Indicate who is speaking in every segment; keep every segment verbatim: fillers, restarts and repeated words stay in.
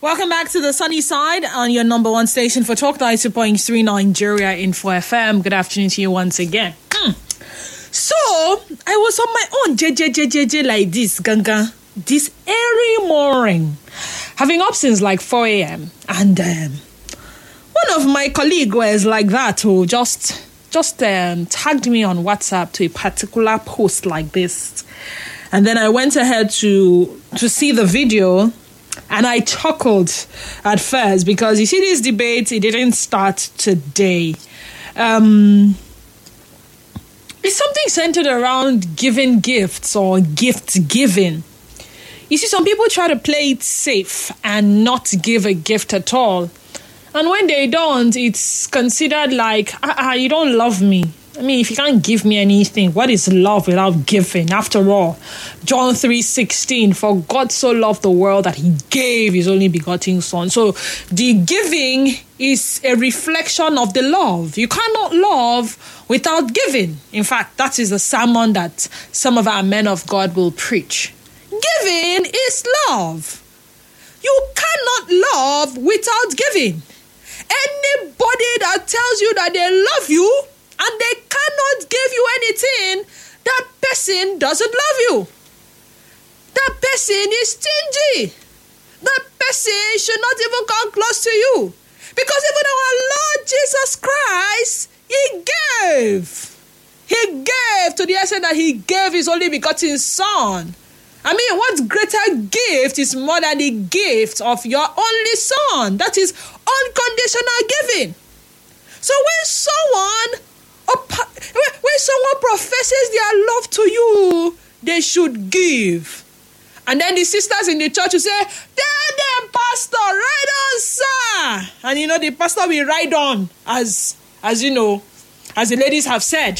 Speaker 1: Welcome back to the sunny side on your number one station for Talk ninety point three Nigeria Info F M. Good afternoon to you once again. Hmm. So, I was on my own, J J J J J, like this, Ganga, this early morning, having up since like four a.m. And um, one of my colleagues was like that, who just, just um, tagged me on WhatsApp to a particular post like this. And then I went ahead to to see the video. And I chuckled at first because, you see, this debate, it didn't start today. Um, it's something centered around giving gifts or gift giving. You see, some people try to play it safe and not give a gift at all. And when they don't, it's considered like, ah, ah, you don't love me. I mean, if you can't give me anything, what is love without giving? After all, John three sixteen, for God so loved the world that he gave his only begotten son. So the giving is a reflection of the love. You cannot love without giving. In fact, that is a sermon that some of our men of God will preach. Giving is love. You cannot love without giving. Anybody that tells you that they love you and they cannot give you anything, that person doesn't love you. That person is stingy. That person should not even come close to you. Because even our Lord Jesus Christ, he gave. He gave to the extent that he gave his only begotten son. I mean, what greater gift is more than the gift of your only son? That is unconditional giving. So when someone When someone professes their love to you, they should give. And then the sisters in the church will say, "Tell them, pastor, ride on, sir." And you know, the pastor will ride on, as, as you know, as the ladies have said.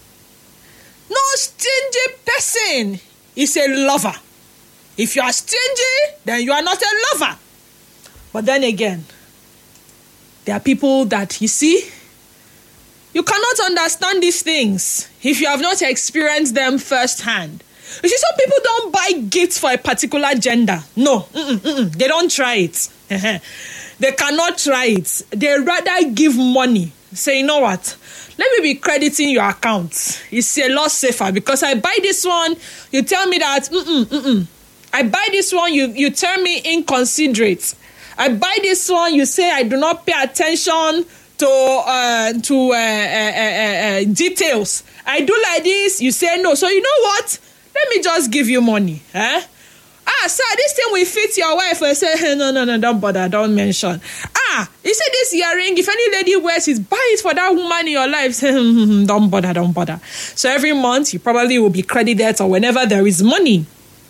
Speaker 1: No stingy person is a lover. If you are stingy, then you are not a lover. But then again, there are people that, you see, you cannot understand these things if you have not experienced them firsthand. You see, some people don't buy gifts for a particular gender. No, mm-mm, mm-mm. They don't try it. They cannot try it. They rather give money. Say, you know what? Let me be crediting your account. It's a lot safer because I buy this one, you tell me that, mm-mm, mm-mm. I buy this one, you, you turn me inconsiderate. I buy this one, you say I do not pay attention to uh, to uh, uh, uh, uh, details. I do like this, you say no. So you know what? Let me just give you money. Eh? Ah, sir, this thing will fit your wife. I say, hey, no, no, no, don't bother, don't mention. Ah, you say this earring, if any lady wears it, buy it for that woman in your life. Say, don't bother, don't bother. So every month, you probably will be credited or whenever there is money.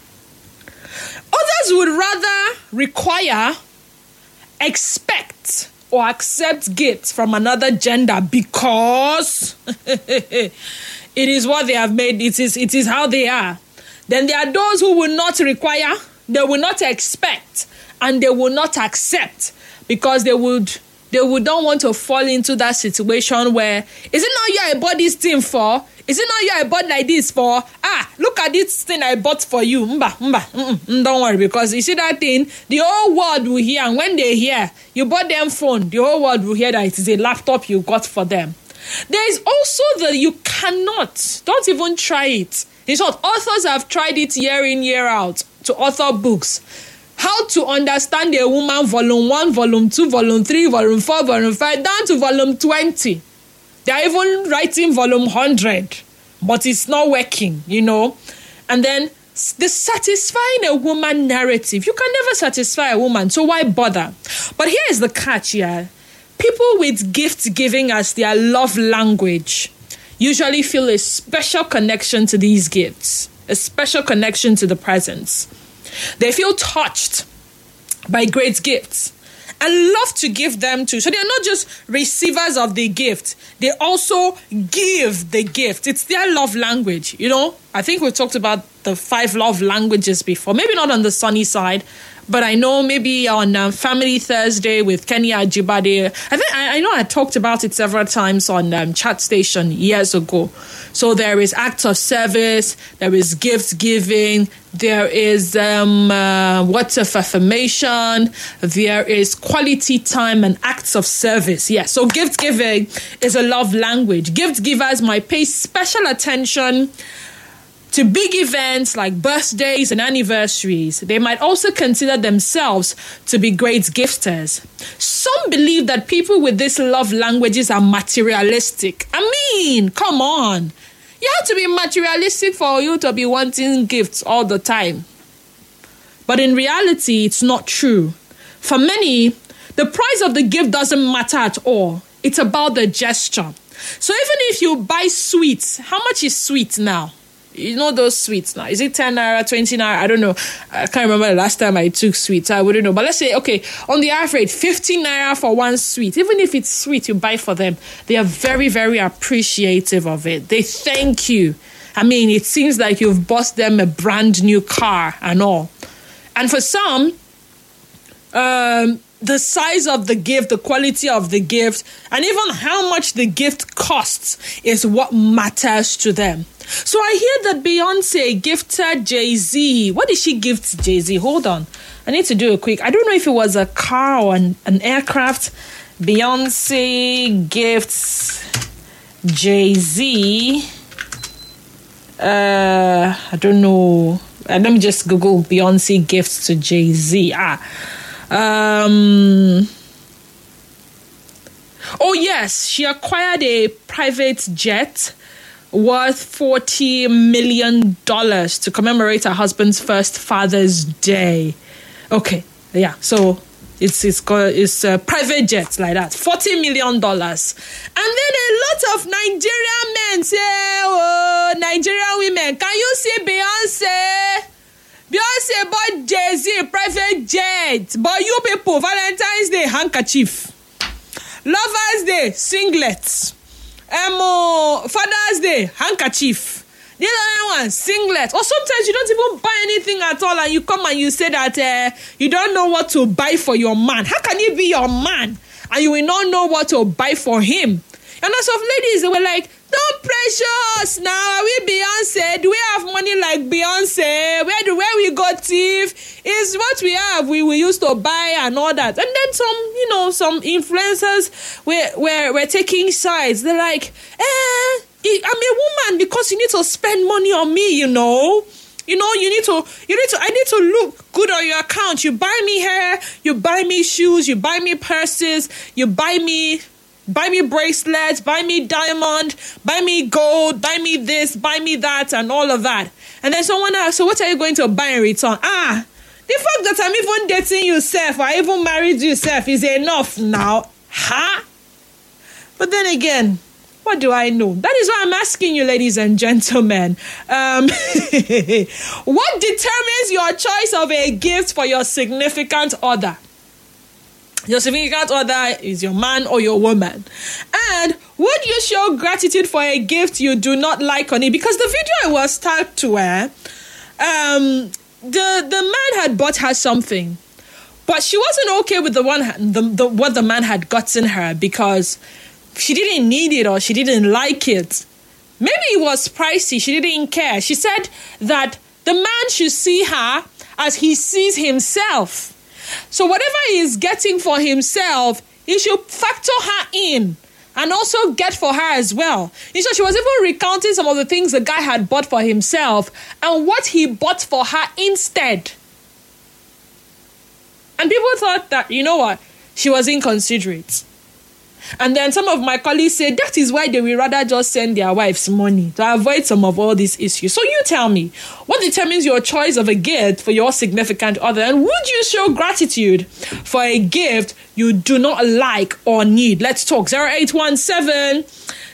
Speaker 1: Others would rather require, expect, or accept gifts from another gender because it is what they have made. It is, it is how they are. Then there are those who will not require, they will not expect, and they will not accept because they would they would not want to fall into that situation where, is it not you I bought this thing for? Is it not you I bought like this for? Ah, look at this thing I bought for you. Mba, mba, mm-mm, don't worry, because you see that thing, the whole world will hear, and when they hear, you bought them phone, the whole world will hear that it is a laptop you got for them. There is also the you cannot, don't even try it. In short, authors have tried it year in, year out to author books. How to understand a woman, volume one, volume two, volume three, volume four, volume five, down to volume twenty. They are even writing volume one hundred, but it's not working, you know. And then the satisfying a woman narrative. You can never satisfy a woman, so why bother? But here is the catch, yeah. People with gift giving as their love language usually feel a special connection to these gifts, a special connection to the presents. They feel touched by great gifts and love to give them too. So they're not just receivers of the gift, they also give the gift. It's their love language, you know. I think we talked about the five love languages before. Maybe not on the sunny side, but I know maybe on um, Family Thursday with Kenny Ajibade. I think I, I know I talked about it several times on um, Chat Station years ago. So there is acts of service, there is gift giving, there is um, uh, words of affirmation, there is quality time and acts of service. Yeah, so gift giving is a love language. Gift givers might pay special attention to big events like birthdays and anniversaries. They might also consider themselves to be great gifters. Some believe that people with these love languages are materialistic. I mean, come on. You have to be materialistic for you to be wanting gifts all the time. But in reality, it's not true. For many, the price of the gift doesn't matter at all. It's about the gesture. So even if you buy sweets, how much is sweet now? You know those sweets now. Is it ten naira, twenty naira? I don't know. I can't remember the last time I took sweets. I wouldn't know. But let's say, okay, on the average, fifteen naira for one sweet. Even if it's sweet, you buy for them. They are very, very appreciative of it. They thank you. I mean, it seems like you've bought them a brand new car and all. And for some, um, the size of the gift, the quality of the gift, and even how much the gift costs is what matters to them. So I hear that Beyonce gifted Jay-Z. What did she gift Jay-Z? Hold on. I need to do a quick. I don't know if it was a car or an, an aircraft. Beyonce gifts Jay-Z. Uh, I don't know. Uh, let me just Google Beyonce gifts to Jay-Z. Ah. Um. Oh, yes. She acquired a private jet worth forty million dollars to commemorate her husband's first Father's Day. Okay, yeah, so it's it's called, it's a private jet like that, forty million dollars. And then a lot of Nigerian men say, oh, Nigerian women, can you see Beyonce? Beyonce bought Jay-Z private jet, but you people, Valentine's Day, handkerchief. Lover's Day, singlets. Um, uh, Father's Day, handkerchief. The other one, singlet. Or sometimes you don't even buy anything at all and you come and you say that uh, you don't know what to buy for your man. How can he be your man and you will not know what to buy for him? And lots of ladies, they were like, don't pressure us now. Are we Beyonce? Do we have money like Beyonce? Where do where we got thief? Is what we have we, we used to buy and all that. And then some, you know, some influencers were, were, were taking sides. They're like, eh, I'm a woman because you need to spend money on me, you know. You know, you need to, you need to, I need to look good on your account. You buy me hair, you buy me shoes, you buy me purses, you buy me... Buy me bracelets, buy me diamond, buy me gold, buy me this, buy me that, and all of that. And then someone asks, so what are you going to buy in return? Ah, the fact that I'm even dating you, Seth, or I even married you, Seth, is enough now. Huh? But then again, what do I know? That is why I'm asking you, ladies and gentlemen. Um, what determines your choice of a gift for your significant other? Your significant other is your man or your woman. And would you show gratitude for a gift you do not like on it? Because the video I was tagged to her, um, the, the man had bought her something. But she wasn't okay with the one the, the what the man had gotten her because she didn't need it or she didn't like it. Maybe it was pricey. She didn't care. She said that the man should see her as he sees himself. So whatever he is getting for himself, he should factor her in and also get for her as well. And so she was even recounting some of the things the guy had bought for himself and what he bought for her instead. And people thought that, you know what, she was inconsiderate. And then some of my colleagues said that is why they will rather just send their wives money to avoid some of all these issues. So you tell me, what determines your choice of a gift for your significant other? And would you show gratitude for a gift you do not like or need? Let's talk. zero eight one seven,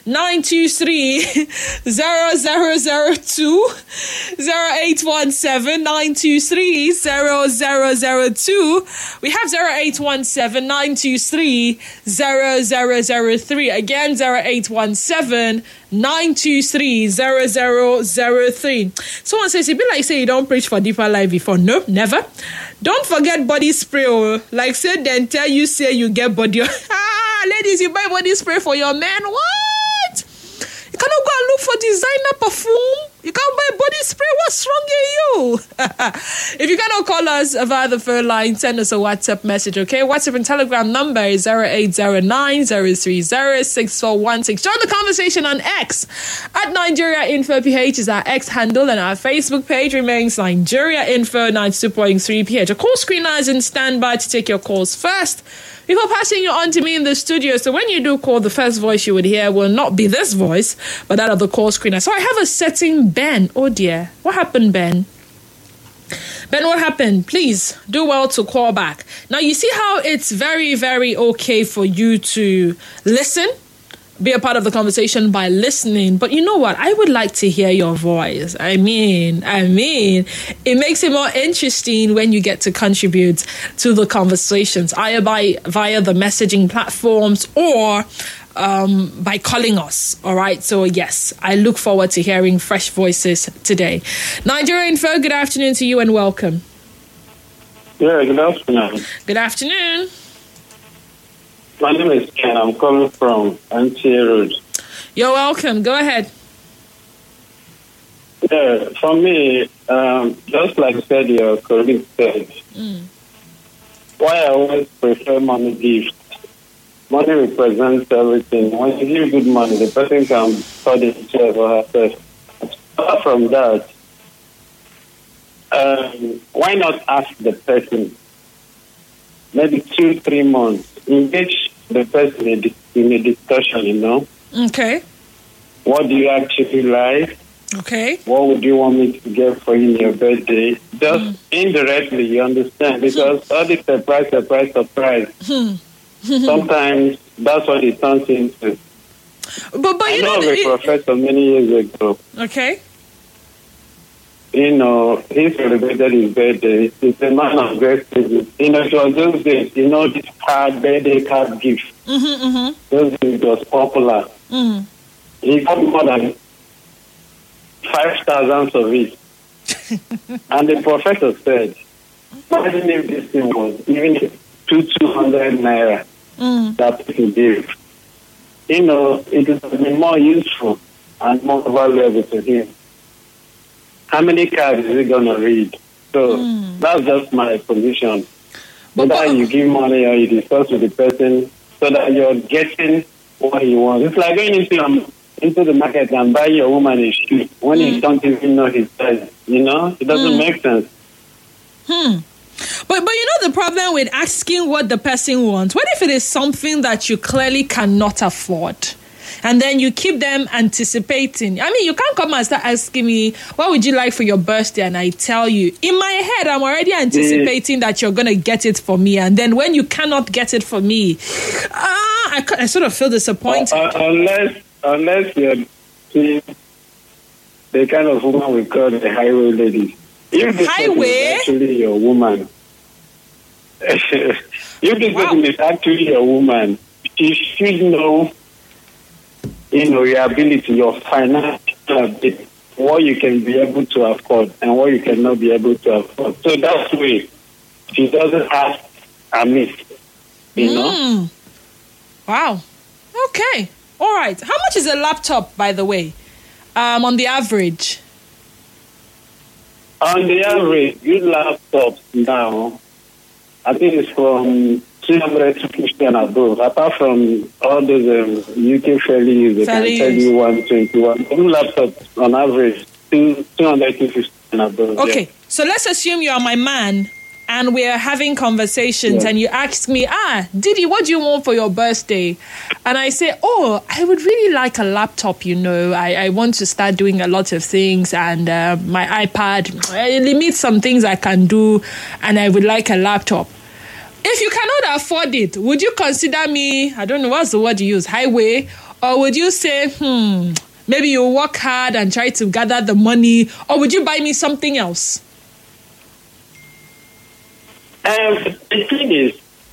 Speaker 1: nine two three, zero zero zero two, zero eight one seven, nine two three, zero zero zero two. We have zero eight one seven, nine two three, zero zero zero three. Again, zero eight one seven, nine two three, zero zero zero three. Someone says, it be like say you don't preach for Deeper Life before. Nope, never. Don't forget body spray. Oh. Like say then tell you say you get body. Ah, ladies, you buy body spray for your man. What? You cannot go and look for designer perfume. You can't buy body spray. What's wrong with you? If you cannot call us via the phone line, send us a WhatsApp message, okay? WhatsApp and Telegram number is zero eight zero nine, zero three zero, six four one six. Join the conversation on X at Nigeria Info P H is our X handle, and our Facebook page remains Nigeria Info ninety-two point three P H. A call screener is in standby to take your calls first before passing you on to me in the studio. So when you do call, the first voice you would hear will not be this voice, but that of the call screener. So I have a setting Ben. Oh dear. What happened, Ben? Ben, what happened? Please do well to call back. Now, you see how it's very, very okay for you to listen, be a part of the conversation by listening. But you know what? I would like to hear your voice. I mean, I mean, it makes it more interesting when you get to contribute to the conversations, either by via the messaging platforms or um, by calling us. All right. So, yes, I look forward to hearing fresh voices today. Nigeria Info, good afternoon to you and welcome.
Speaker 2: Yeah, good afternoon.
Speaker 1: Good afternoon.
Speaker 2: My name is Ken. I'm calling from N T A Road.
Speaker 1: You're welcome. Go ahead.
Speaker 2: Yeah, for me, um, just like said your colleague said, mm. why I always prefer money gifts. Money represents everything. When you give good money, the person can afford himself or herself. Apart from that, um, why not ask the person? Maybe two, three months. Engage the person in a discussion, you know.
Speaker 1: Okay.
Speaker 2: What do you actually like?
Speaker 1: Okay.
Speaker 2: What would you want me to get for you in your birthday? Just mm. indirectly, you understand? Because all this surprise, surprise, surprise. Sometimes that's what it turns into.
Speaker 1: But, but
Speaker 2: I
Speaker 1: you
Speaker 2: know,
Speaker 1: know
Speaker 2: of a it... professor many years ago.
Speaker 1: Okay.
Speaker 2: You know, he celebrated his birthday. He's a man of great business. You know, it was those days, you know, this card, birthday card gift.
Speaker 1: Mm-hmm, mm-hmm.
Speaker 2: Those days it was popular.
Speaker 1: Mm.
Speaker 2: He got more than five thousands of it. And the professor said, imagine if this thing was even two, two hundred naira mm. that people gave. You know, it would be more useful and more valuable to him. How many cards is he going to read? So mm. that's just my position. But Whether you give money or you discuss with the person so that you're getting what he wants. It's like going into, um, into the market and buy your woman a shoe when mm. you don't even know his size. You know? It doesn't mm. make sense.
Speaker 1: Hmm. But but you know the problem with asking what the person wants? What if it is something that you clearly cannot afford? And then you keep them anticipating. I mean, you can't come and start asking me, what would you like for your birthday? And I tell you, in my head, I'm already anticipating that you're going to get it for me. And then when you cannot get it for me, ah, I, I sort of feel disappointed.
Speaker 2: Uh, uh, unless, unless you're the kind of woman we call the highway lady. If this highway? Is actually your woman. If this wow. person is actually a woman, you should know, you know, your ability, your financial ability, what you can be able to afford and what you cannot be able to afford. So that's the way she doesn't ask amiss, you mm. know?
Speaker 1: Wow. Okay. All right. How much is a laptop, by the way, um, on the average?
Speaker 2: On the average, good laptops now, I think it's from three hundred to fifty and above. Apart from all those um, U K fairly they can tell you one twenty-one. Good laptops on average, two hundred to fifty and above.
Speaker 1: Okay,
Speaker 2: yeah.
Speaker 1: So let's assume you are my man and we're having conversations yeah. and you ask me, ah, Didi, what do you want for your birthday? And I say, oh, I would really like a laptop, you know. I, I want to start doing a lot of things and uh, my iPad, it limits some things I can do and I would like a laptop. If you cannot afford it, would you consider me, I don't know, what's the word you use, highway? Or would you say, hmm, maybe you work hard and try to gather the money, or would you buy me something else?
Speaker 2: Um, the thing is,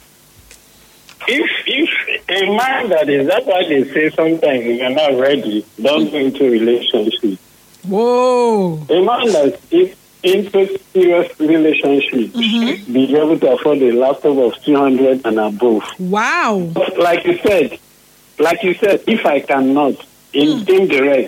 Speaker 2: if if a man that is, that's why they say sometimes if you're not ready, don't go into a relationship.
Speaker 1: Whoa.
Speaker 2: A man that's in, into serious relationship
Speaker 1: Mm-hmm.
Speaker 2: be able to afford a laptop of two hundred and above.
Speaker 1: Wow.
Speaker 2: But like you said, like you said, if I cannot, in
Speaker 1: Mm.
Speaker 2: Team Direct,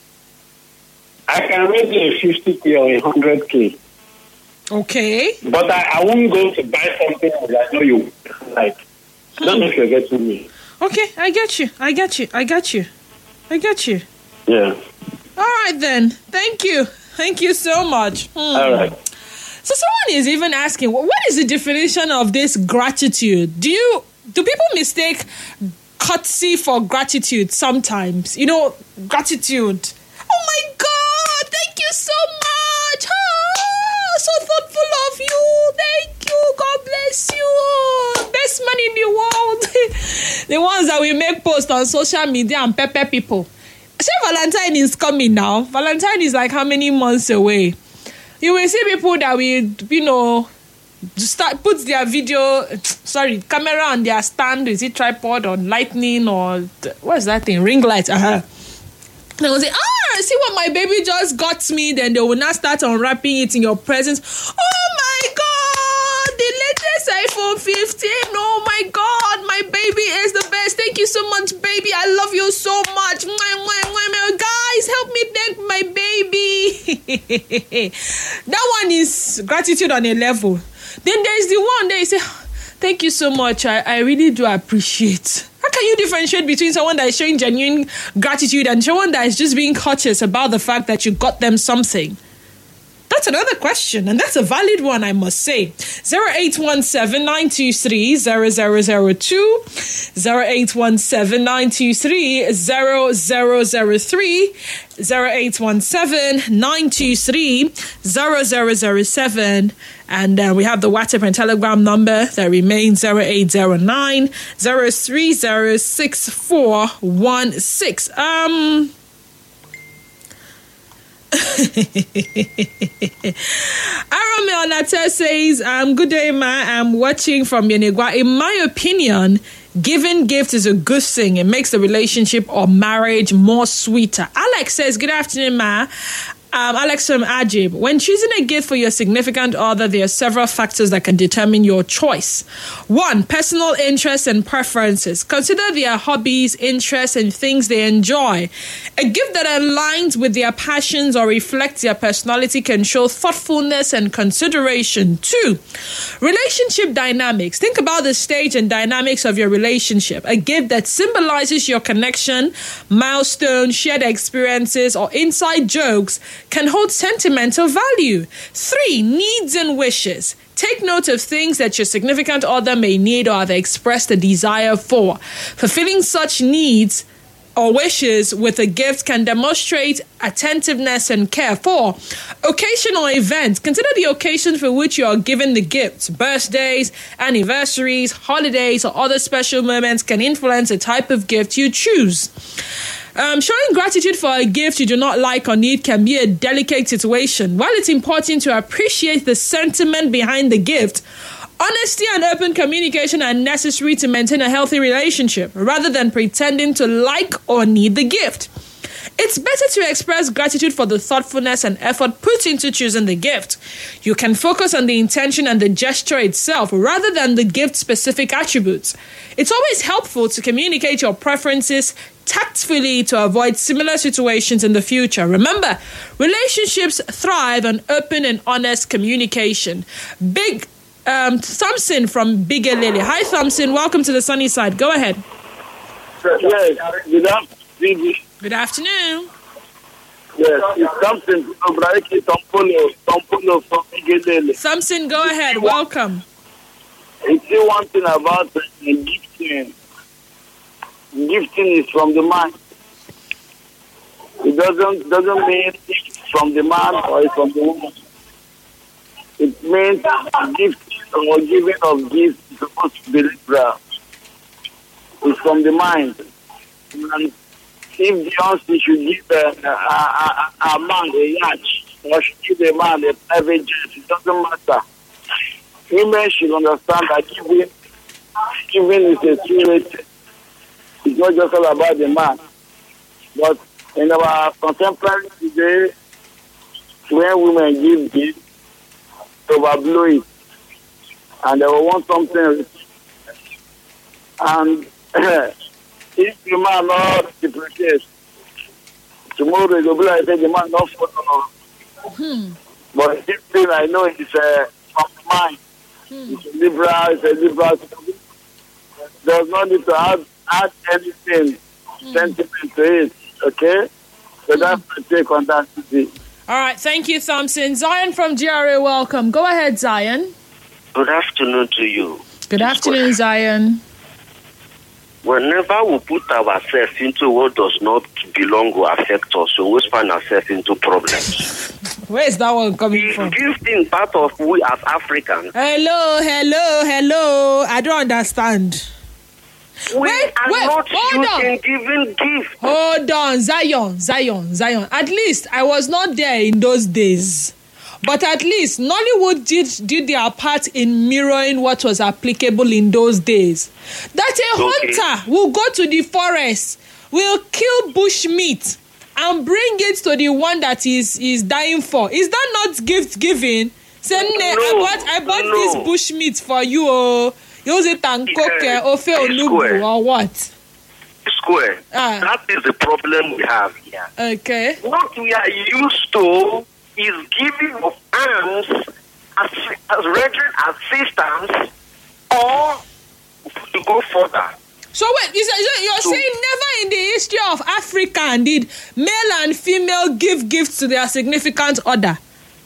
Speaker 2: I can raise a fifty K or a one hundred K.
Speaker 1: Okay.
Speaker 2: But I, I won't go to buy something that I know you like. Don't know if you're getting me.
Speaker 1: Okay, I get you. I get you. I get you. I get you.
Speaker 2: Yeah.
Speaker 1: All right then. Thank you. Thank you so much. Hmm.
Speaker 2: All right.
Speaker 1: So someone is even asking, wh- what is the definition of this gratitude? Do you do people mistake courtesy for gratitude sometimes? You know, gratitude. Oh my God! Thank you so much. Ah, so thoughtful of you. Thank you. God bless you. Best man in the world. The ones that we make posts on social media and pepper people. Say Valentine is coming now. Valentine is like how many months away? You will see people that will, you know, start put their video, sorry, camera on their stand. Is it tripod or lightning or what is that thing? Ring light. Uh-huh. They will say, ah, see what my baby just got me. Then they will now start unwrapping it in your presence. Oh my God, the latest iPhone fifteen. Oh my God, my baby is the best. Thank you so much, baby. I love you so much. Mwah, mwah, mwah, mwah. Guys, help me thank my baby. That one is gratitude on a level. Then there's the one that you say, thank you so much. I, I really do appreciate. How can you differentiate between someone that is showing genuine gratitude and someone that is just being cautious about the fact that you got them something? That's another question, and that's a valid one, I must say. zero eight one seven, nine two three, zero zero zero two, zero eight one seven, nine two three, zero zero zero three, zero eight one seven, nine two three, zero zero zero seven, and uh, we have the WhatsApp and Telegram number that remains zero eight zero nine, zero three zero six four one six. Um... Arame Onate says, um, good day, ma. I'm watching from Yenegua. In my opinion, giving gifts is a good thing. It makes the relationship or marriage more sweeter. Alex says, good afternoon, ma. Um, Alex from Ajib. When choosing a gift for your significant other, there are several factors that can determine your choice. One, personal interests and preferences. Consider their hobbies, interests, and things they enjoy. A gift that aligns with their passions or reflects their personality can show thoughtfulness and consideration. Two, relationship dynamics. Think about the stage and dynamics of your relationship. A gift that symbolizes your connection, milestones, shared experiences, or inside jokes can hold sentimental value. Three, needs and wishes. Take note of things that your significant other may need or have expressed a desire for. Fulfilling such needs or wishes with a gift can demonstrate attentiveness and care. Four, occasional events. Consider the occasion for which you are given the gifts. Birthdays, anniversaries, holidays, or other special moments can influence the type of gift you choose. Um, showing gratitude for a gift you do not like or need can be a delicate situation. While it's important to appreciate the sentiment behind the gift, honesty and open communication are necessary to maintain a healthy relationship, rather than pretending to like or need the gift. It's better to express gratitude for the thoughtfulness and effort put into choosing the gift. You can focus on the intention and the gesture itself rather than the gift-specific attributes. It's always helpful to communicate your preferences tactfully to avoid similar situations in the future. Remember, relationships thrive on open and honest communication. Big um, Thompson from Big Lily. Hi, Thompson. Welcome to the sunny side. Go ahead.
Speaker 3: Yes, good afternoon.
Speaker 1: Good afternoon.
Speaker 3: Yes, it's Thompson from Braiki Tompono, Tompono from Big Lily.
Speaker 1: Thompson, go ahead. Welcome.
Speaker 3: It's still one thing about uh, gifting. Gifting is from the man. It doesn't doesn't mean it's from the man or it's from the woman. It means gifting or giving of gifts is supposed to be liberal. It's from the mind. And if Beyonce should give a, a, a, a man a yacht or should give a man a private jet, it doesn't matter. Women should understand that giving, giving is a two-way. It's not just all about the man. But in our contemporary today, when women give gifts, they overblow it. And they will want something. And if the man not depreciates, tomorrow they will be like, the man not follow. Hmm. But this thing I know is uh, from mind. Hmm. It's a liberal, it's a liberal. There's no need to add, add anything, hmm. sentiment to it, okay? So hmm. that's my take on that today.
Speaker 1: All right, thank you, Thompson. Zion from G R A, welcome. Go ahead, Zion.
Speaker 4: Good afternoon to you.
Speaker 1: Good afternoon, Zion.
Speaker 4: Whenever we put ourselves into what does not belong or affect us, we always find ourselves into problems.
Speaker 1: Where is that one coming
Speaker 4: Is
Speaker 1: from?
Speaker 4: gifting part of we as Africans?
Speaker 1: Hello, hello, hello. I don't understand.
Speaker 4: We
Speaker 1: wait,
Speaker 4: are
Speaker 1: wait,
Speaker 4: not
Speaker 1: hold on.
Speaker 4: using giving gifts.
Speaker 1: Hold on, Zion, Zion, Zion. At least I was not there in those days. But at least Nollywood did, did their part in mirroring what was applicable in those days. That a
Speaker 4: Okay.
Speaker 1: hunter will go to the forest, will kill bush meat, and bring it to the one that is is dying for. Is that not gift giving? Say, no, I bought, I bought
Speaker 4: no.
Speaker 1: this bush meat for you. Oh, use it and cook
Speaker 4: Yeah,
Speaker 1: uh, ofe onubu or what?
Speaker 4: Square.
Speaker 1: Ah.
Speaker 4: That is the problem we have here.
Speaker 1: Okay.
Speaker 4: What we are used to is giving of arms as, as regular assistance or to go further.
Speaker 1: So wait, you say- you're
Speaker 4: So-
Speaker 1: saying never in the history of Africa did male and female give gifts to their significant other?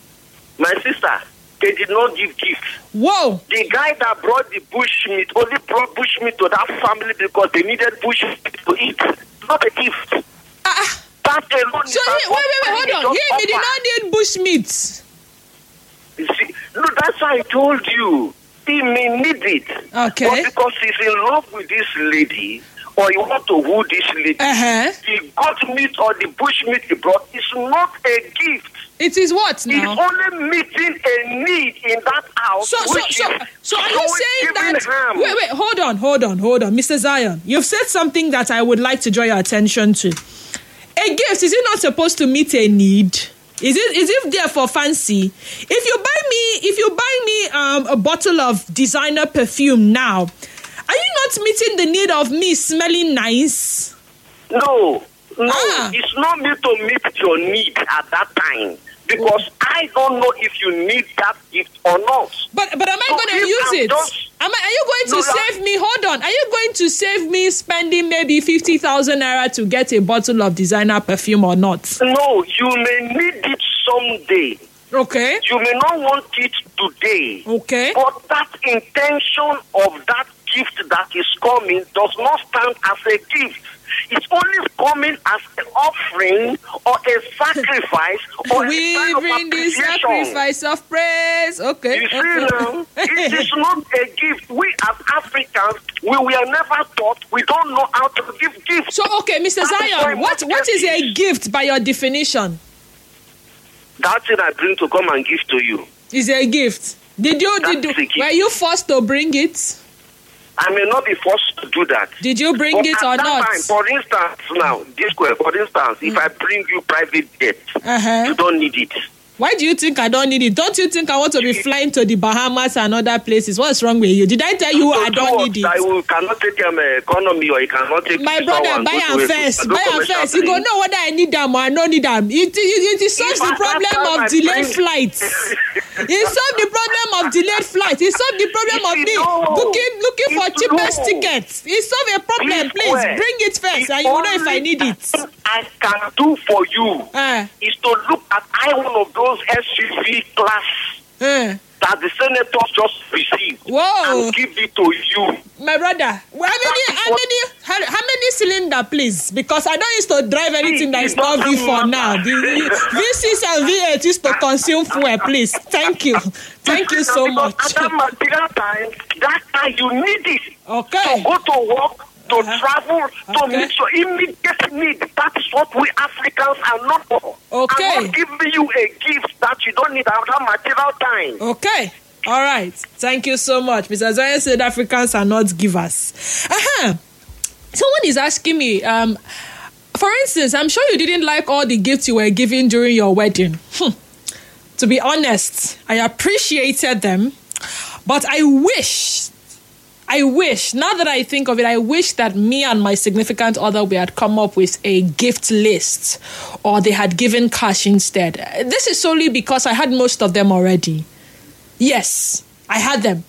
Speaker 4: My sister, they did not give gifts.
Speaker 1: Whoa.
Speaker 4: The guy that brought the bush meat only brought bush meat to that family because they needed bush meat to eat, not a gift.
Speaker 1: Ah,
Speaker 4: That alone
Speaker 1: so
Speaker 4: is
Speaker 1: he, wait, wait, wait, hold on. He, he did not need bush meat.
Speaker 4: You see, no, that's why I told you. He may need it.
Speaker 1: Okay.
Speaker 4: But because he's in love with this lady, or he want to woo this lady,
Speaker 1: Uh-huh.
Speaker 4: he got meat or the bush meat he brought. It's not a gift.
Speaker 1: It is what
Speaker 4: He's
Speaker 1: now?
Speaker 4: only meeting a need in that house.
Speaker 1: So, so,
Speaker 4: which
Speaker 1: so,
Speaker 4: is
Speaker 1: so are you
Speaker 4: showing
Speaker 1: saying
Speaker 4: giving
Speaker 1: that?
Speaker 4: harm.
Speaker 1: Wait, wait, hold on, hold on, hold on, Mister Zion. You've said something that I would like to draw your attention to. A gift, is it not supposed to meet a need? Is it is it there for fancy? If you buy me, if you buy me um, a bottle of designer perfume now, are you not meeting the need of me smelling nice?
Speaker 4: No, no,
Speaker 1: Ah.
Speaker 4: it's not me to meet your need at that time. Because I don't know if you need that gift or not.
Speaker 1: But but am I
Speaker 4: So
Speaker 1: going to
Speaker 4: if
Speaker 1: use
Speaker 4: I'm
Speaker 1: it?
Speaker 4: just-
Speaker 1: Am I, are you going to
Speaker 4: No, that-
Speaker 1: save me? Hold on. Are you going to save me spending maybe fifty thousand naira to get a bottle of designer perfume or not?
Speaker 4: No, you may need it someday.
Speaker 1: Okay.
Speaker 4: You may not want it today.
Speaker 1: Okay.
Speaker 4: But that intention of that gift that is coming does not stand as a gift. It's only coming as an offering or a sacrifice or a
Speaker 1: We
Speaker 4: sign of
Speaker 1: bring the
Speaker 4: appreciation.
Speaker 1: sacrifice of praise. Okay.
Speaker 4: You see
Speaker 1: okay.
Speaker 4: now, it is not a gift. We as Africans, we were never taught. We don't know how to give gifts.
Speaker 1: So okay, Mister
Speaker 4: That is why
Speaker 1: Zion, what
Speaker 4: most
Speaker 1: what is a
Speaker 4: gifts-
Speaker 1: gift by your definition?
Speaker 4: That thing I bring to come and give to you.
Speaker 1: Is a gift. Did you
Speaker 4: That
Speaker 1: did you,
Speaker 4: is a gift.
Speaker 1: were you forced to bring it?
Speaker 4: I may not be forced to do that.
Speaker 1: Did you bring
Speaker 4: But
Speaker 1: it
Speaker 4: at
Speaker 1: or
Speaker 4: that
Speaker 1: not?
Speaker 4: time, for instance, now, this square, for instance, if I bring you private jet,
Speaker 1: Uh-huh.
Speaker 4: you don't need it.
Speaker 1: Why do you think I don't need it? Don't you think I want to be flying to the Bahamas and other places? What's wrong with you? Did I tell you
Speaker 4: So
Speaker 1: I
Speaker 4: do
Speaker 1: don't
Speaker 4: what?
Speaker 1: need
Speaker 4: I
Speaker 1: it?
Speaker 4: will, cannot take um, economy or you cannot take
Speaker 1: My
Speaker 4: someone
Speaker 1: brother, buy
Speaker 4: go
Speaker 1: am
Speaker 4: to a-
Speaker 1: first.
Speaker 4: a
Speaker 1: Buy am
Speaker 4: commercial
Speaker 1: first. You go
Speaker 4: plane.
Speaker 1: know whether I need them or I don't need them. It, it, it, it solves
Speaker 4: If
Speaker 1: the
Speaker 4: at that
Speaker 1: problem
Speaker 4: time I
Speaker 1: of delayed
Speaker 4: bring-
Speaker 1: flights. It solves the problem of delayed flights. It solves the problem of
Speaker 4: If
Speaker 1: me
Speaker 4: you know,
Speaker 1: booking looking for
Speaker 4: if you
Speaker 1: cheapest
Speaker 4: know.
Speaker 1: tickets. It solves a problem.
Speaker 4: Please,
Speaker 1: Please
Speaker 4: square.
Speaker 1: bring it first,
Speaker 4: The
Speaker 1: and you will know if I
Speaker 4: only
Speaker 1: need it.
Speaker 4: thing I can do for you
Speaker 1: Uh,
Speaker 4: is to look at I one of those S U V class
Speaker 1: uh.
Speaker 4: that the senators just received
Speaker 1: Whoa.
Speaker 4: and give it to you.
Speaker 1: My brother, well, how many,
Speaker 4: That is
Speaker 1: how
Speaker 4: what-
Speaker 1: many, how, how many cylinder, please? Because I don't used to drive anything that is
Speaker 4: it
Speaker 1: not V
Speaker 4: doesn't
Speaker 1: four now.
Speaker 4: matter.
Speaker 1: The V six and V eight used to consume fuel, please. Thank you, thank you so
Speaker 4: Because
Speaker 1: much.
Speaker 4: At that material time, that time you need it
Speaker 1: Okay,
Speaker 4: to go to work, to
Speaker 1: Uh-huh.
Speaker 4: travel, to
Speaker 1: Okay.
Speaker 4: meet your immediate need. That is what we Africans are known for.
Speaker 1: Okay.
Speaker 4: I'm not giving you a gift that you don't need another material time.
Speaker 1: Okay. All right. Thank you so much. Mister Zoya said Africans are not givers. Uh-huh. Someone is asking me, um, for instance, I'm sure you didn't like all the gifts you were giving during your wedding. Hmm. To be honest, I appreciated them, but I wish, I wish, now that I think of it, I wish that me and my significant other, we had come up with a gift list, or they had given cash instead. This is solely because I had most of them already. Yes, I had them.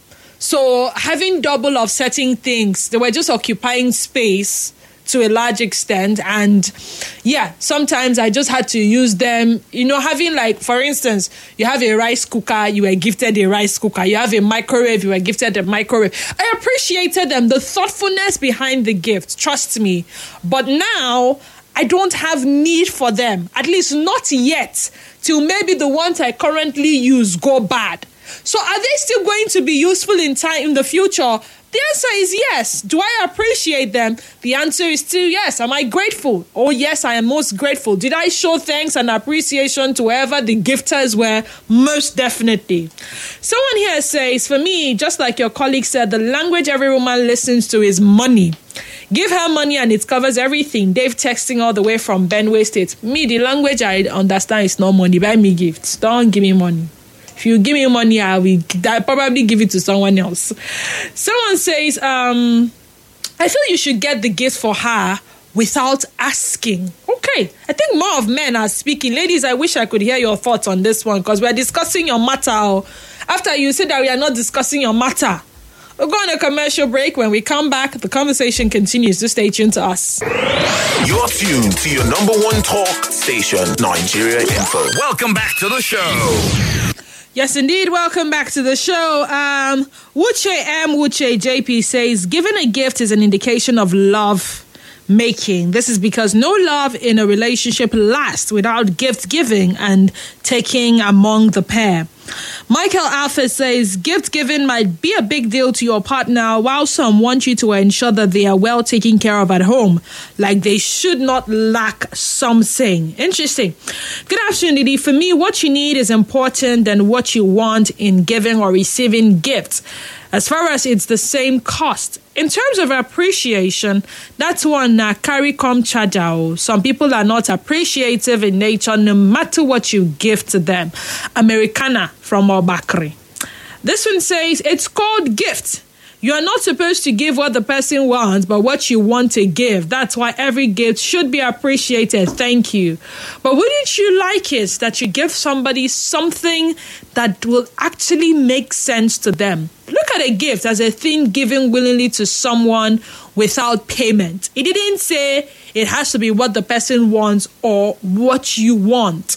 Speaker 1: So having double of certain things, they were just occupying space to a large extent. And yeah, sometimes I just had to use them, you know, having like, for instance, you have a rice cooker, you were gifted a rice cooker. You have a microwave, you were gifted a microwave. I appreciated them, the thoughtfulness behind the gift, trust me. But now I don't have need for them, at least not yet, till maybe the ones I currently use go bad. So are they still going to be useful in time in the future? The answer is yes. Do I appreciate them? The answer is still yes. Am I grateful? Oh, yes, I am most grateful. Did I show thanks and appreciation to whoever the gifters were? Most definitely. Someone here says, for me, just like your colleague said, the language every woman listens to is money. Give her money and it covers everything. Dave texting all the way from Benue State. Me, the language I understand is not money. Buy me gifts. Don't give me money. If you give me money, I will I'll probably give it to someone else. Someone says, um, I feel you should get the gift for her without asking. Okay. I think more of men are speaking. Ladies, I wish I could hear your thoughts on this one because we're discussing your matter. After you said that we are not discussing your matter. We'll go on a commercial break. When we come back, the conversation continues. Just stay tuned to us.
Speaker 5: You're tuned to your number one talk station, Nigeria Info. Welcome back to the show.
Speaker 1: Yes, indeed. Welcome back to the show. Um, Wuche M. Wuche J P says, giving a gift is an indication of love making. This is because no love in a relationship lasts without gift giving and taking among the pair. Michael Alpha says, gift giving might be a big deal to your partner, while some want you to ensure that they are well taken care of at home, like they should not lack something. Interesting. Good afternoon, Didi. For me, what you need is important than what you want in giving or receiving gifts, as far as it's the same cost. In terms of appreciation, that's one na carry come charger. Some people are not appreciative in nature, no matter what you give to them. Americana from Obakri. This one says, it's called gift. You are not supposed to give what the person wants, but what you want to give. That's why every gift should be appreciated. Thank you. But wouldn't you like it that you give somebody something that will actually make sense to them? Look at a gift as a thing given willingly to someone without payment. It didn't say it has to be what the person wants or what you want.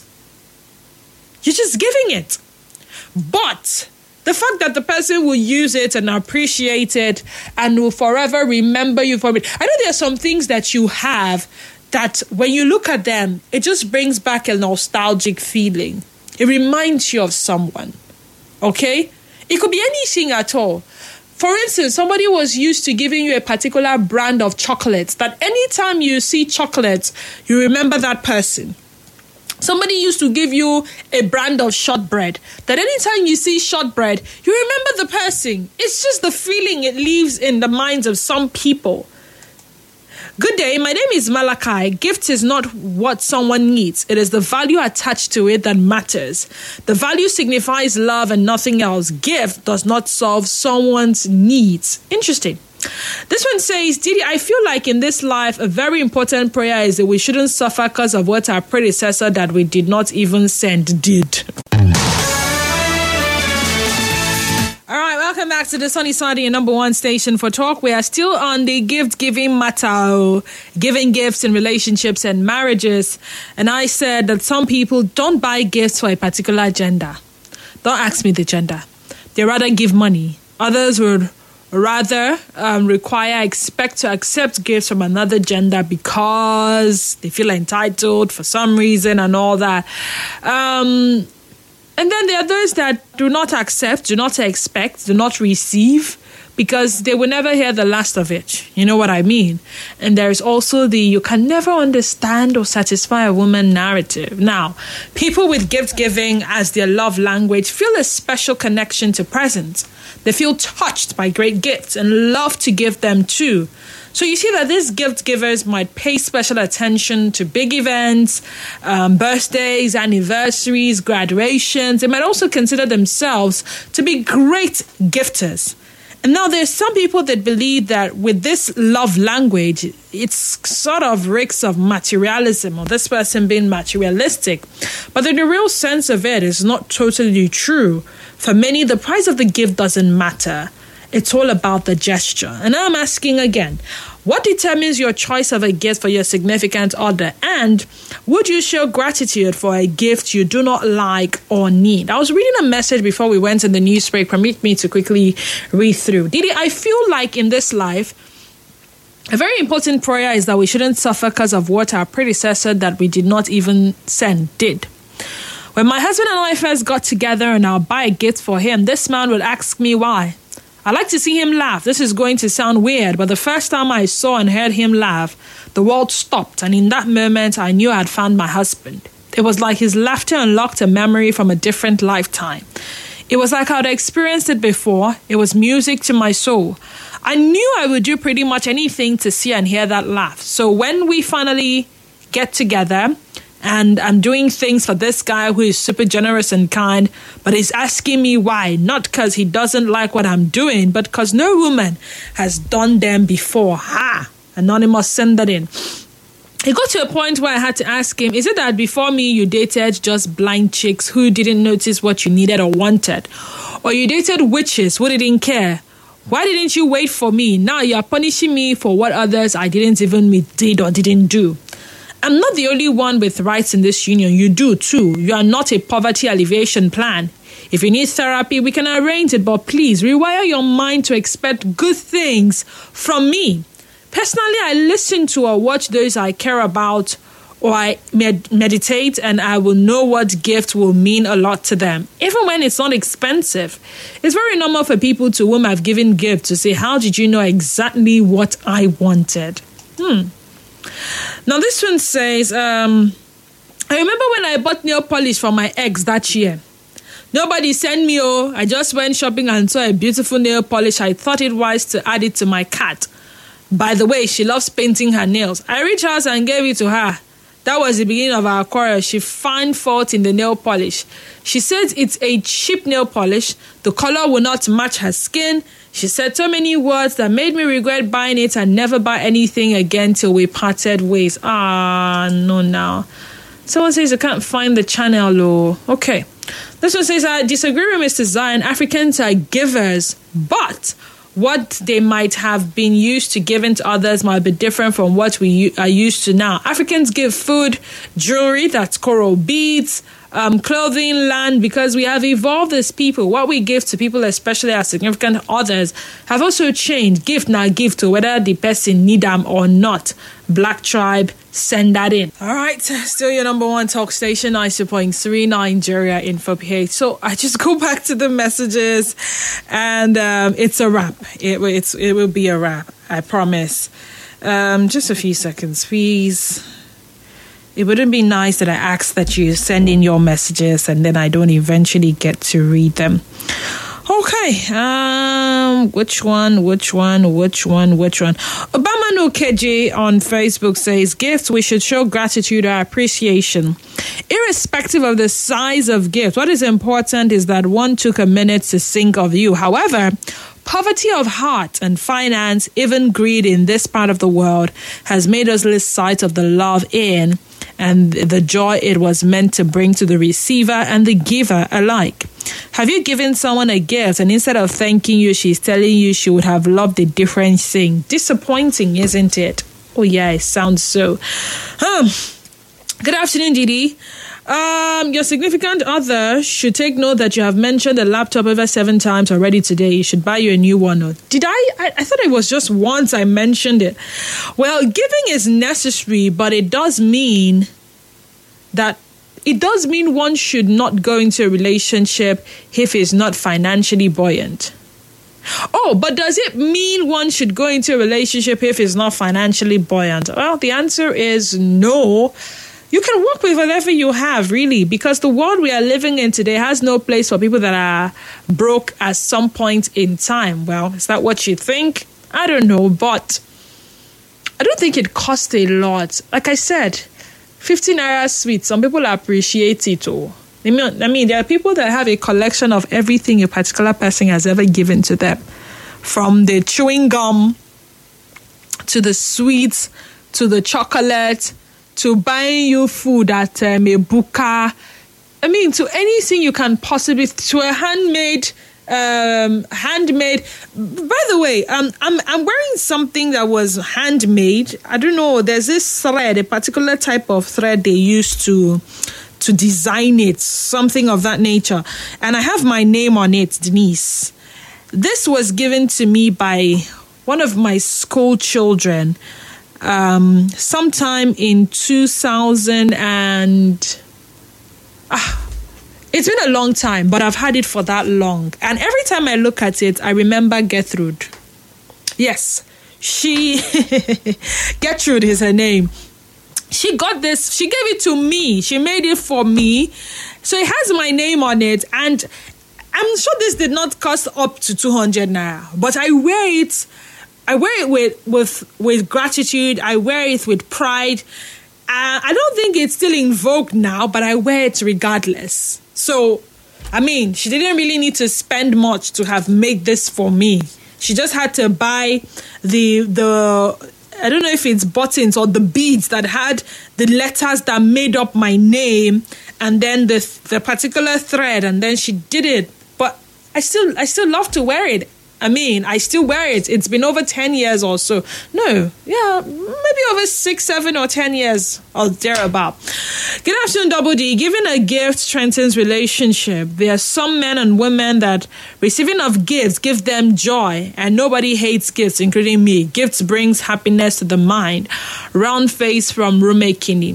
Speaker 1: You're just giving it. But the fact that the person will use it and appreciate it and will forever remember you for it. I know there are some things that you have that when you look at them, it just brings back a nostalgic feeling. It reminds you of someone. Okay? It could be anything at all. For instance, somebody was used to giving you a particular brand of chocolates that anytime you see chocolates, you remember that person. Somebody used to give you a brand of shortbread that anytime you see shortbread, you remember the person. It's just the feeling it leaves in the minds of some people. Good day, my name is Malachi. Gift is not what someone needs. It is the value attached to it that matters. The value signifies love and nothing else. Gift does not solve someone's needs. Interesting. This one says, Didi, I feel like in this life, a very important prayer is that we shouldn't suffer because of what our predecessor that we did not even send did. All right, welcome back to the Sunny Side, your number one station for talk. We are still on the gift-giving matter, giving gifts in relationships and marriages. And I said that some people don't buy gifts for a particular gender. Don't ask me the gender. They rather give money. Others would rather um, require, expect to accept gifts from another gender because they feel entitled for some reason and all that. Um, and then there are those that do not accept, do not expect, do not receive because they will never hear the last of it. You know what I mean? And there's also the you can never understand or satisfy a woman narrative. Now, people with gift giving as their love language feel a special connection to presents. They feel touched by great gifts and love to give them too. So you see that these gift givers might pay special attention to big events, um, birthdays, anniversaries, graduations. They might also consider themselves to be great gifters. And now there's some people that believe that with this love language, it's sort of reeks of materialism or this person being materialistic. But in the real sense of it is not totally true. For many, the price of the gift doesn't matter. It's all about the gesture. And I'm asking again, what determines your choice of a gift for your significant other? And would you show gratitude for a gift you do not like or need? I was reading a message before we went in the news break. Permit me to quickly read through. Didi, I feel like in this life, a very important prayer is that we shouldn't suffer because of what our predecessor that we did not even send did. When my husband and I first got together and I'll buy a gift for him, this man would ask me why. I like to see him laugh. This is going to sound weird, but the first time I saw and heard him laugh, the world stopped, and in that moment, I knew I had found my husband. It was like his laughter unlocked a memory from a different lifetime. It was like I'd experienced it before. It was music to my soul. I knew I would do pretty much anything to see and hear that laugh. So when we finally get together, and I'm doing things for this guy who is super generous and kind, but he's asking me why. Not because he doesn't like what I'm doing, but because no woman has done them before. Ha! Anonymous, send that in. It got to a point where I had to ask him, is it that before me you dated just blind chicks who didn't notice what you needed or wanted? Or you dated witches who didn't care? Why didn't you wait for me? Now you're punishing me for what others I didn't even meet did or didn't do. I'm not the only one with rights in this union. You do too. You are not a poverty alleviation plan. If you need therapy, we can arrange it, but please rewire your mind to expect good things from me. Personally, I listen to or watch those I care about, or I med- meditate and I will know what gift will mean a lot to them. Even when it's not expensive. It's very normal for people to whom I've given gifts to say, how did you know exactly what I wanted? Hmm. Now this one says, um, I remember when I bought nail polish for my ex that year. Nobody sent me, oh, I just went shopping and saw a beautiful nail polish. I thought it wise to add it to my cat. By the way, she loves painting her nails. I reached out and gave it to her. That was the beginning of our quarrel. She found fault in the nail polish. She said it's a cheap nail polish. The color will not match her skin. She said so many words that made me regret buying it and never buy anything again till we parted ways. Ah, no, now. Someone says I can't find the channel. Oh, okay. This one says, I disagree with Mister Zion. Africans are givers, but what they might have been used to giving to others might be different from what we are used to now. Africans give food, jewelry, that's coral beads, um, clothing, land, because we have evolved as people. What we give to people, especially our significant others, have also changed. Gift now give to whether the person need them or not. Black Tribe, send that in. All right, still your number one talk station, ninety point three Nigeria Info P H. So I just go back to the messages, and um, it's a wrap. It, it's, it will be a wrap, I promise. Um, just a few seconds, please. It wouldn't be nice that I ask that you send in your messages and then I don't eventually get to read them. Okay, um, which one, which one, which one, which one? Obama No K J on Facebook says, gifts, we should show gratitude or appreciation. Irrespective of the size of gift, what is important is that one took a minute to think of you. However, poverty of heart and finance, even greed in this part of the world, has made us lose sight of the love in and the joy it was meant to bring to the receiver and the giver alike. Have you given someone a gift and instead of thanking you, she's telling you she would have loved a different thing? Disappointing, isn't it? Oh yeah, it sounds so. Um, good afternoon, Didi. Um, your significant other should take note that you have mentioned the laptop over seven times already today. You should buy you a new one. Or did I, I? I thought it was just once I mentioned it. Well, giving is necessary, but it does mean that it does mean one should not go into a relationship if it's not financially buoyant. Oh, but does it mean one should go into a relationship if it's not financially buoyant? Well, the answer is no. You can work with whatever you have, really, because the world we are living in today has no place for people that are broke at some point in time. Well, is that what you think? I don't know, but I don't think it costs a lot. Like I said, fifteen naira sweet, some people appreciate it. Oh. I mean, I mean, there are people that have a collection of everything a particular person has ever given to them, from the chewing gum to the sweets to the chocolate to buying you food at um, a buka. I mean, to anything you can possibly, to a handmade, um, handmade. By the way, um, I'm I'm wearing something that was handmade. I don't know. There's this thread, a particular type of thread they used to to design it, something of that nature, and I have my name on it, Denise. This was given to me by one of my school children. Um, sometime in two thousand and ah, it's been a long time, but I've had it for that long. And every time I look at it, I remember Gertrude. Yes, she, Gertrude is her name. She got this, she gave it to me. She made it for me. So it has my name on it. And I'm sure this did not cost up to two hundred naira, but I wear it I wear it with, with, with gratitude. I wear it with pride. Uh, I don't think it's still in vogue now, but I wear it regardless. So, I mean, she didn't really need to spend much to have made this for me. She just had to buy the, the I don't know if it's buttons or the beads that had the letters that made up my name, and then the, the particular thread, and then she did it. But I still, I still love to wear it. I mean, I still wear it. It's been over ten years or so. No, yeah, maybe over six, seven or ten years or thereabout. Good afternoon, Double D. Giving a gift strengthens relationship. There are some men and women that receiving of gifts give them joy, and nobody hates gifts, including me. Gifts brings happiness to the mind. Round face from Rume Kini.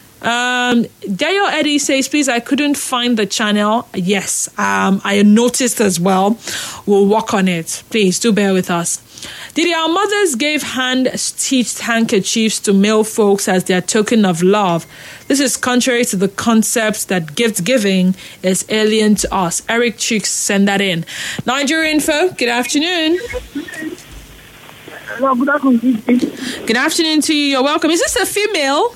Speaker 1: Um, Dayo Eddie says, please, I couldn't find the channel. Yes, um, I noticed as well. We'll work on it. Please do bear with us. Did our mothers gave hand-stitched handkerchiefs to male folks as their token of love? This is contrary to the concept that gift giving is alien to us. Eric Chicks send that in. Nigeria Info, good afternoon.
Speaker 6: Hello, good afternoon.
Speaker 1: Good afternoon to you. You're welcome. Is this a female?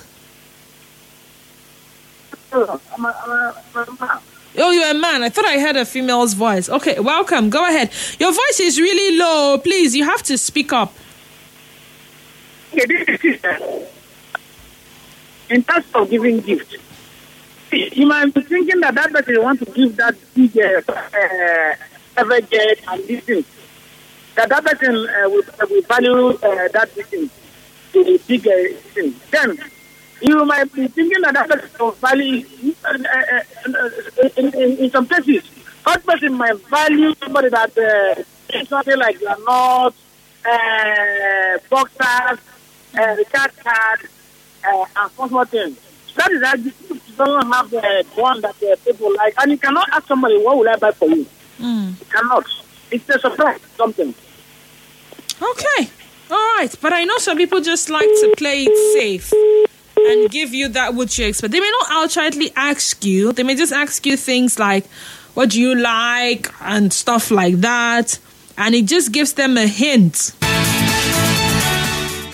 Speaker 6: I'm a, I'm a, I'm a man.
Speaker 1: Oh, you're a man. I thought I heard a female's voice. Okay, welcome. Go ahead. Your voice is really low. Please, you have to speak up.
Speaker 6: Yeah, this is uh, in terms of giving gifts. You might be thinking that that person wants to give that big uh, uh, ever jet and this thing. That that person uh, will, uh, will value uh, that thing, the big uh, thing. Then you might be thinking that that person will value uh, uh, uh, in, in, in some cases. That person might value somebody that uh, is something like you are not uh, boxers, uh, recharge card, uh, and some more things. That is that you don't have the one that uh, people like, and you cannot ask somebody, what will I buy for you?
Speaker 1: Mm.
Speaker 6: You cannot. It's a surprise, something.
Speaker 1: Okay. All right. But I know some people just like to play it safe and give you that which you expect. They may not outrightly ask you. They may just ask you things like, what do you like? And stuff like that. And it just gives them a hint